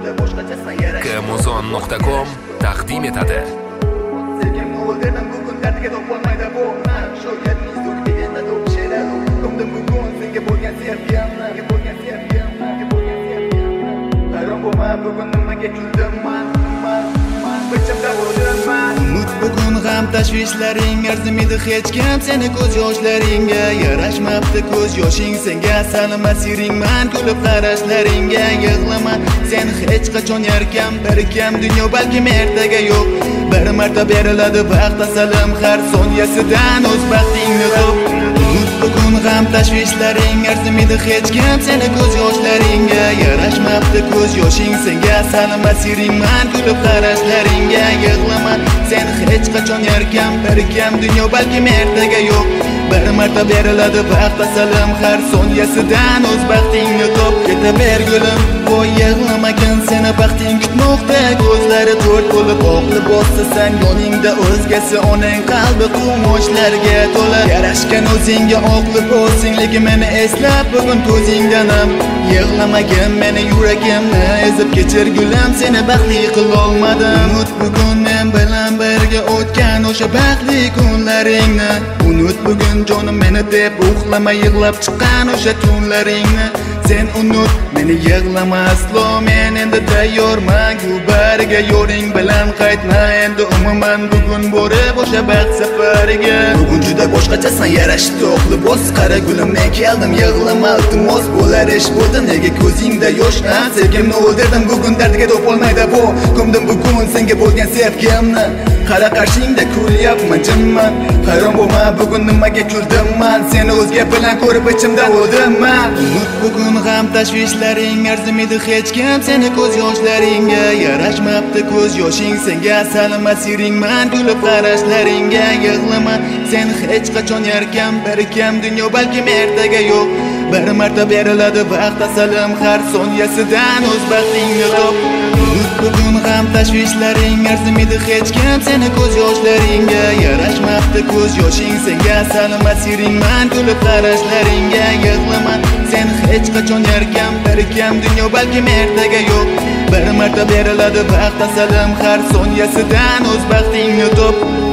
kmuzon.com taqdim etadi. Sevgimni o'ldirdim bugun dardiga topolmaydi bu shu yetmiz dur deganda do'q she'rlar ko'mdim bugun senga bo'lgan sevgimni hayron bo'lma bugun nimaga kuldim man bichimda o'ldirman unut bugun g'am tashvishlaring arzimaydi hech kim seni ko'z yoshlaringga yarashmabdi ko'z yoshing senga salmas yiringman kulib qarashlaringga yig'lama sen hech qachon yarkam bir kam dunyo balkim ertaga yo'q bir marta beriladi vaqt tasallim har soniyasidan o'z baxtingni top unut bugun g'am tashvishlaring arzimaydi hech kim seni ko'z yoshlaringga yarashmabdi ko'z yoshing senga salmas yiringman kulib qarashlaringga yig'lama sen hech qachon yarkam bir kam dunyo balkim ertaga yo'q bir marta beriladi vaqt tasallim har soniyasidan o'z baxtingni top ketaver gulim voy yig'lamagan seni baxting kutmoqda ko'zlari to'rt bo'lib oq libosda san yoningda o'zgasi onang qalbi quvonchlarga to'la yarashgan o'zingga oq libosing lekin meni eslab bugun ko'zingdanam yig'lamagin meni yuragimni ezib kechir gulim seni baxtli qilolmadim unut bugun men bilan birga o'tgan o'sha baxtli kunlaringni unut bugun jonim meni deb uxlama yig'lab chiqqan o'sha tunlaringni sen unut meni yig'lama aslo men endi tayyorman gulbariga yo'ling bilan qaytma endi umuman bugun borib o'sha baxt safariga bugun juda boshqachasan yarashib to'q libos qara gulim men keldim yig'lama iltimos bo'lar ish bo'ldi nega ko'zingda yosh sevgimni o'ldirdim bugun dardiga topolmaydi bu ko'mdim bugun senga bo'lgan sevgimni qara qarshingda kulyapman jimman hayron bo'lma bugun nimaga kuldim man seni o'zga bilan ko'rib ichimda o'ldiman unut bugun g'am tashvishlaring arzimaydi hech kim seni ko'z yoshlaringga yarashmabdi ko'z yoshing senga salmas yiringman kulib qarashlaringga yig'lama sen hech qachon yarkam bir kam dunyo balkim ertaga yo'q bir marta beriladi vaqt tasallim har soniyasidan o'z baxtingni top unut bugun g'am tashvishlaring arzimaydi hech kim seni ko'z yoshlaringga yarashmabdi ko'z yoshing senga salmas yiringman kulib qarashlaringga yig'lama sen hech qachon yarkam bir kam dunyo balkim ertaga yo'q bir marta beriladi vaqt tasallim har soniyasidan o'z baxtingni top